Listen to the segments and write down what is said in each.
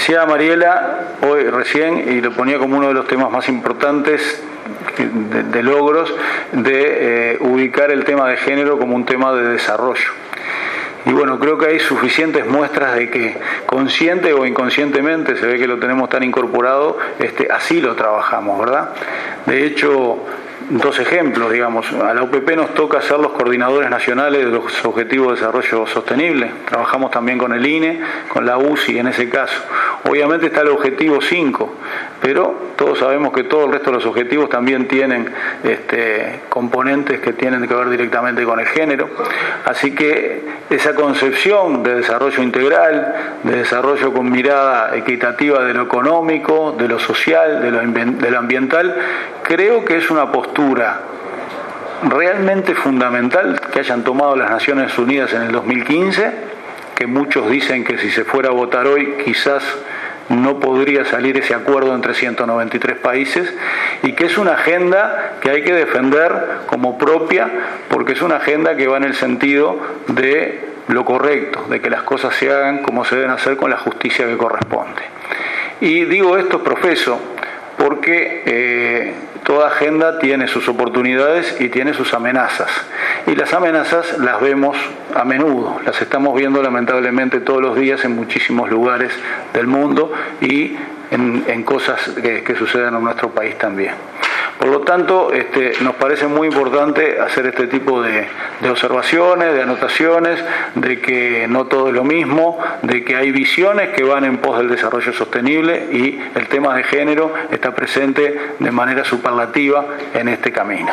Decía Mariela hoy recién, y lo ponía como uno de los temas más importantes de logros, de ubicar el tema de género como un tema de desarrollo. Y bueno, creo que hay suficientes muestras de que consciente o inconscientemente, se ve que lo tenemos tan incorporado, así lo trabajamos, ¿verdad? De hecho, dos ejemplos, digamos, a la UPP nos toca ser los coordinadores nacionales de los Objetivos de Desarrollo Sostenible. Trabajamos también con el INE, con la UCI en ese caso. Obviamente está el objetivo 5, pero todos sabemos que todo el resto de los objetivos también tienen componentes que tienen que ver directamente con el género. Así que esa concepción de desarrollo integral, de desarrollo con mirada equitativa de lo económico, de lo social, de lo ambiental, creo que es una postura realmente fundamental que hayan tomado las Naciones Unidas en el 2015, que muchos dicen que si se fuera a votar hoy quizás no podría salir ese acuerdo entre 193 países, y que es una agenda que hay que defender como propia, porque es una agenda que va en el sentido de lo correcto, de que las cosas se hagan como se deben hacer con la justicia que corresponde. Y digo esto, profeso, porque toda agenda tiene sus oportunidades y tiene sus amenazas. Y las amenazas las vemos a menudo, las estamos viendo lamentablemente todos los días en muchísimos lugares del mundo y en cosas que suceden en nuestro país también. Por lo tanto, nos parece muy importante hacer este tipo de observaciones, de anotaciones, de que no todo es lo mismo, de que hay visiones que van en pos del desarrollo sostenible y el tema de género está presente de manera superlativa en este camino.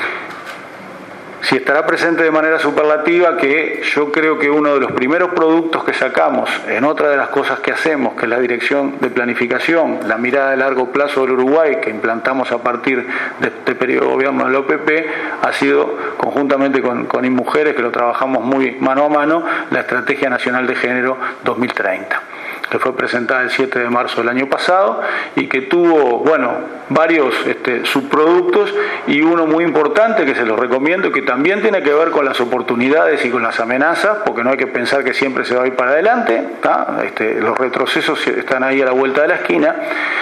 Si estará presente de manera superlativa, que yo creo que uno de los primeros productos que sacamos en otra de las cosas que hacemos, que es la dirección de planificación, la mirada de largo plazo del Uruguay, que implantamos a partir de este periodo de gobierno de la OPP, ha sido, conjuntamente con InMujeres, que lo trabajamos muy mano a mano, la Estrategia Nacional de Género 2030. Que fue presentada el 7 de marzo del año pasado y que tuvo, varios subproductos, y uno muy importante que se los recomiendo y que también tiene que ver con las oportunidades y con las amenazas, porque no hay que pensar que siempre se va a ir para adelante, los retrocesos están ahí a la vuelta de la esquina,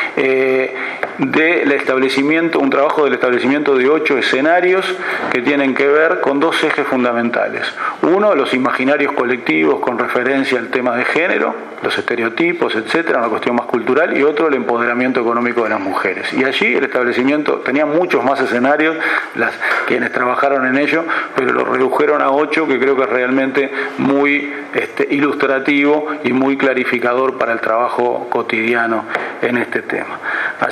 un trabajo del establecimiento de 8 escenarios que tienen que ver con 2 ejes fundamentales. Uno, los imaginarios colectivos con referencia al tema de género, los estereotipos, etcétera, una cuestión más cultural, y otro, el empoderamiento económico de las mujeres. Y allí el establecimiento tenía muchos más escenarios, quienes trabajaron en ello, pero lo redujeron a 8, que creo que es realmente muy ilustrativo y muy clarificador para el trabajo cotidiano en este tema.